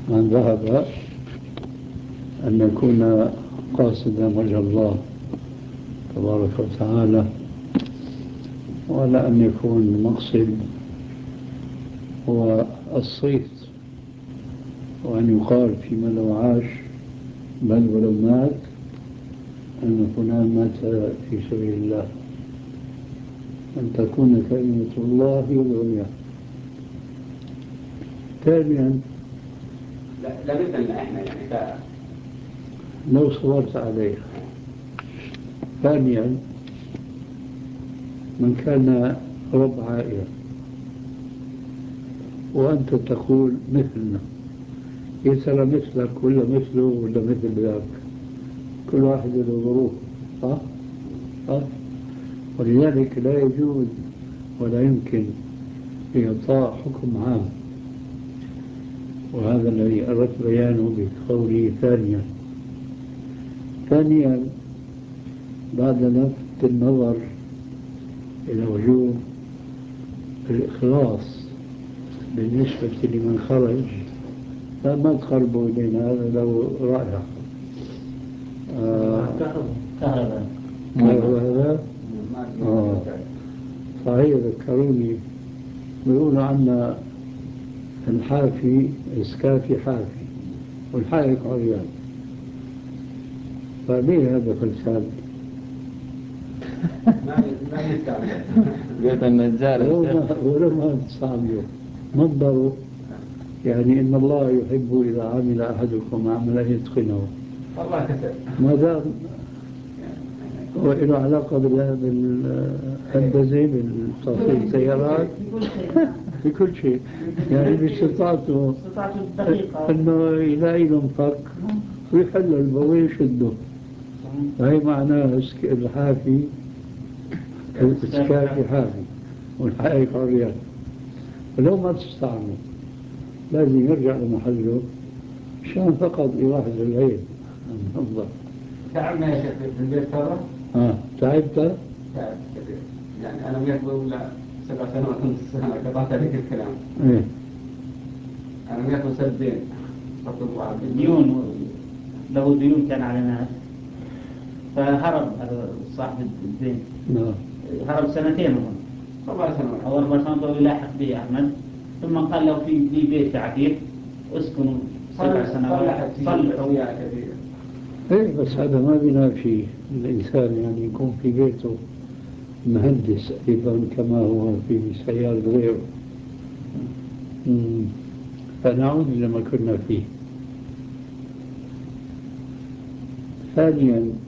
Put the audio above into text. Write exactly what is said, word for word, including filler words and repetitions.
من ذهب أن يكون قاصدا وجه الله تبارك وتعالى، ولا أن يكون المقصد هو الصيت، وأن يقال فيما لو عاش بل ولو مات أن فلان مات في سبيل الله، أن تكون كلمة الله هي العليا. ثانيا، لا لا مثلنا احنا يعني ف... لو صبرت عليها. ثانيا، من كان رب عائلة وأنت تقول مثلنا، يا ترى مثلك ولا مثله ولا مثل ذاك؟ كل واحد له ظروف، صح؟ صح؟ ولذلك لا يجوز ولا يمكن إعطاء حكم عام، وهذا الذي أردت بيانه بقولي. ثانيا ثانيا بعد لفت النظر إلى وجوب الإخلاص بالنسبة لمن خرج، فما تقربوا إلينا، هذا له رائع. آه كهرباء هذا آه صحيح. ذكروني بيقولوا عنا الحافي إسكافي حافي والحائك عريان، فليه هذا فلسان؟ ما يستعمل قلت النجار ولو ما تستعملوا نظروا، يعني إن الله يحب إذا عمل أحدكم عملا يتقنه، والله كسر ما دام هو له علاقة بالهندسة بالتصنيع السيارات في كل شيء، يعني باستطاعته انه يلاقي له مفك ويحل البوي ويشده. هاي معناها الحافي الاسكافي حافي والحائك عريان. ولو ما تستعمل لازم يرجع لمحله عشان فقط يلاحظ العين النظر. تعبنا يا شيخ في البيت ترى. اه تعبت؟ تعبت كثير، يعني أنا وياك ولا سبع سنوات ونص سنة قطعت عليك الكلام. ايه أنا وياك سنتين ديون، له ديون كان على ناس فهرب هذا صاحب الدين. نعم. هرب سنتين أظن أربع سنوات أو أربع سنوات ويلاحق به أحمد، ثم قال له في في بيت تعتيق اسكنوا سبع سنوات صلحوا. كثير. ايه بس هذا ما بينافي الإنسان يعني يكون في بيته مهندس أيضا كما هو في سيارة غيره. فنعود لما كنا فيه. ثانيا